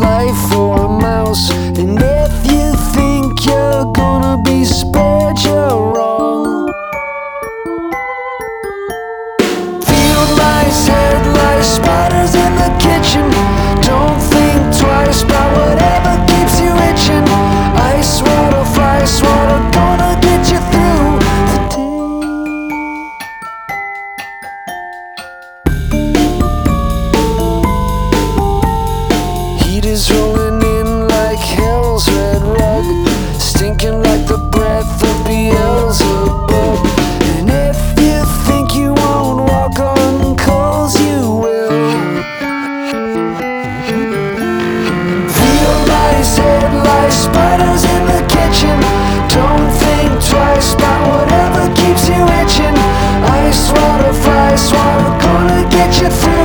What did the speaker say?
life for a mouse. And if you think you're gonna be spared, you're wrong. Field mice, head lice, spiders in the kitchen. Don't think twice about whatever keeps you itching. Ice water, fly swatter, gonna get you through the day. Heat is rolling in like hell's red rug, stinking like the breath of Beelzebub. And if you think you won't walk on coals, you will. Field mice, head lice, spiders in the kitchen. Don't think twice about whatever keeps you itching. Ice water, fly swatter, gonna get you through